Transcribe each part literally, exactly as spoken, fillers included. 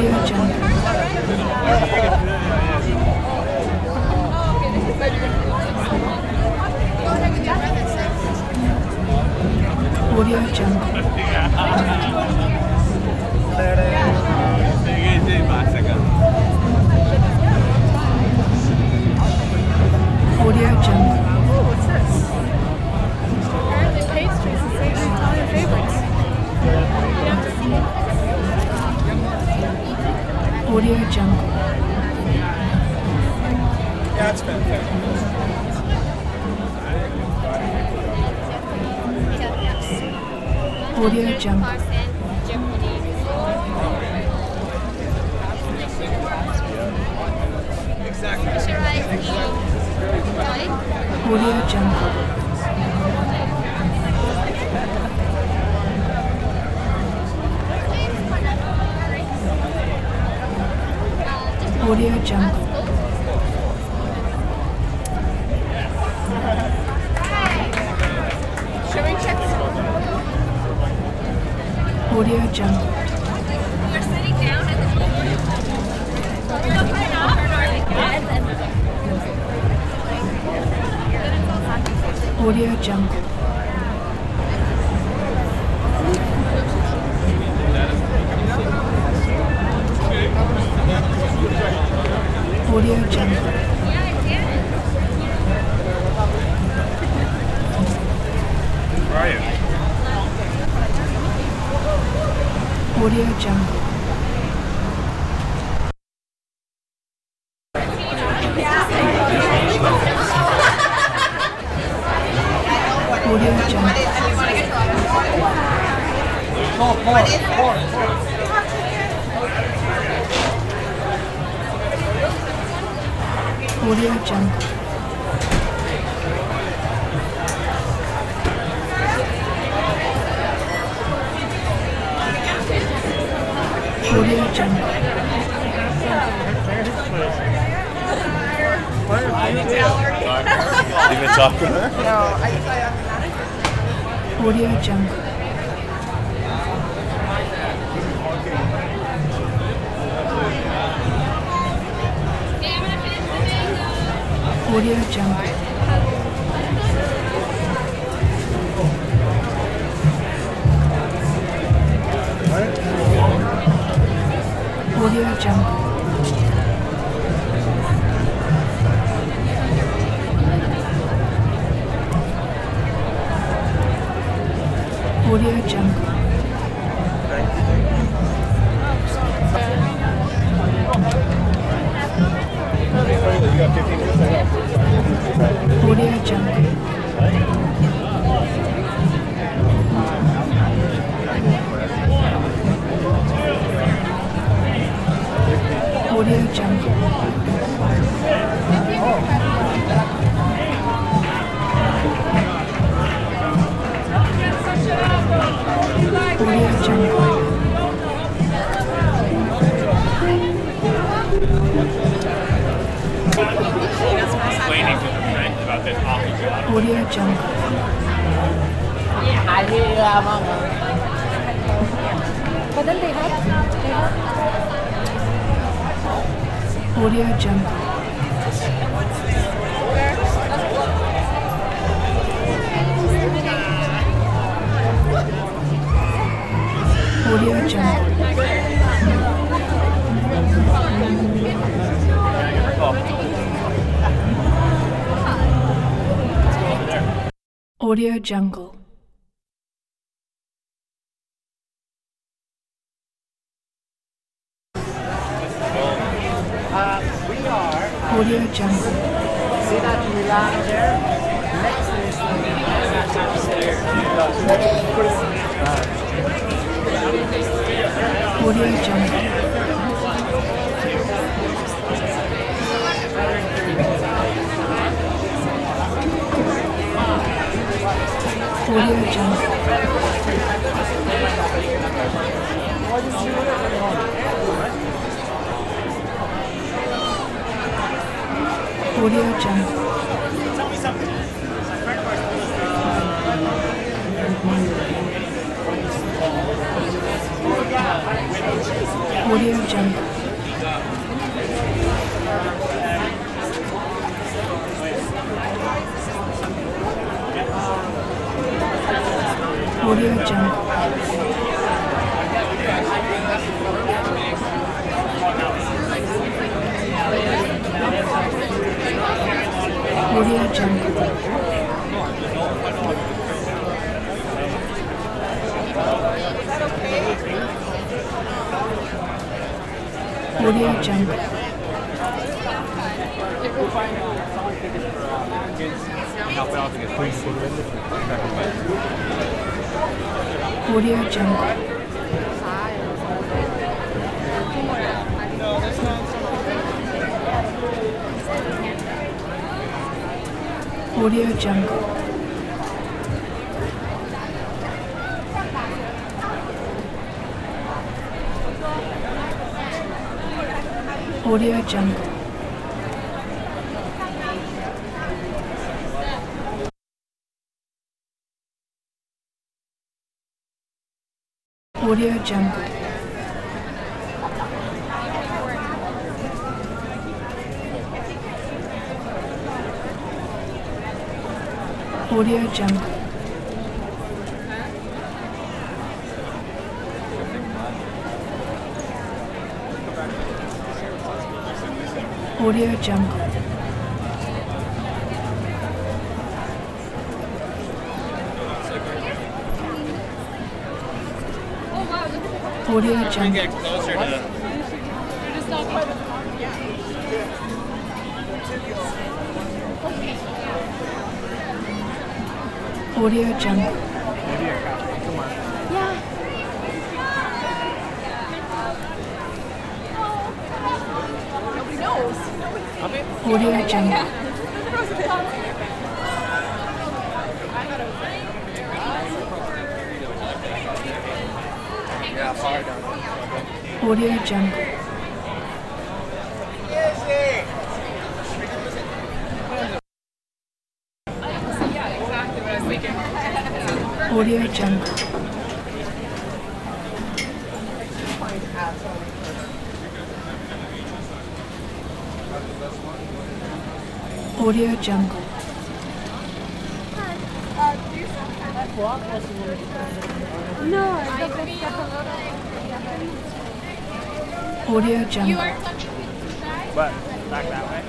Audio Jungle. Audio Jungle. Audio Jungle. Oh, what's this? Apparently pastries and savory Italian favorites. Audio Jungle. Yeah, it's fantastic. Audio Jungle. Audio Jungle. Audio Jungle. Showing checks. Audio Jungle. We're sitting down at the Audio Jungle. Audio Jungle. Where are you? Audio Jungle. Audio Jungle. More, more, more. Audio Jungle. Audio Jungle. Even talk to her? Audio Jungle. Audio Jungle. Audio Jungle. Audio Jungle. You got fifteen minutes? Audio Jungle. Audio Jungle. Audio Jungle. Explaining to her friend about this awful job. Audio Jungle. But then they have, they have Audio Jungle. Audio Jungle. Audio Jungle. Uh, we are. Uh, Audio Jungle. see that Milan there? Next is Audio Jungle. Audio Jungle. Audio Jungle. Audio Jungle. Audio Jungle. Audio Jungle. Audio Jungle. Audio Jungle. Audio Jungle. Audio Jungle. Audio Jungle. Audio Jungle. Audio Jungle. Audio Jungle. Get closer to. Audio Jungle. Audio Jungle. Audio Jungle. Audio Jungle. Audio Jungle. No, I don't think Audio Jungle. What? Back that way?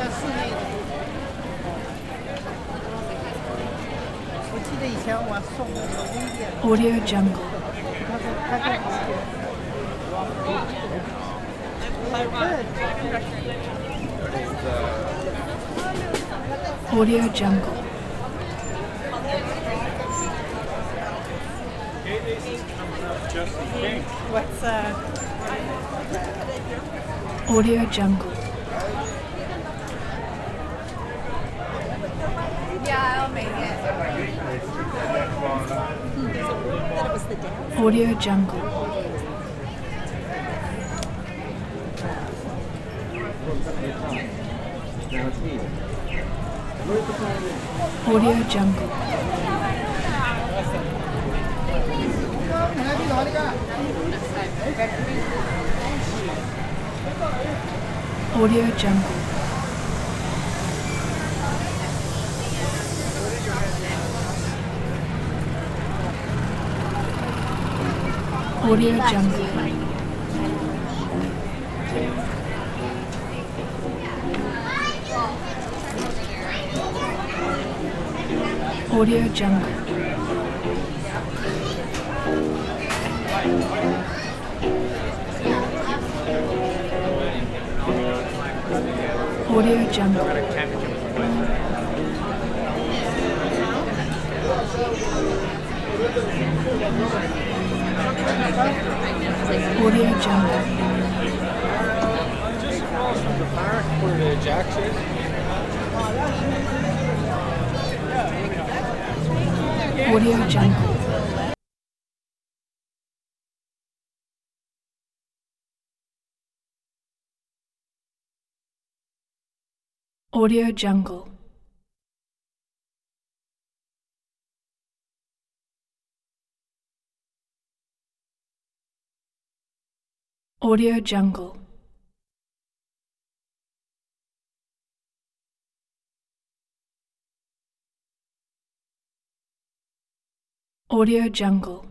我记得以前我送那个微店， Audio Jungle. 他说他跟我说 Audio Jungle. What's uh Audio Jungle. Yeah, I'll make it. Audio Jungle. Audio Jungle. Audio Jungle. Audio Jungle. Audio Jungle. Audio Jungle. Audio Jungle. Just across from the park where the Jacks is. Audio Jungle. Audio Jungle. Audio Jungle. Audio Jungle.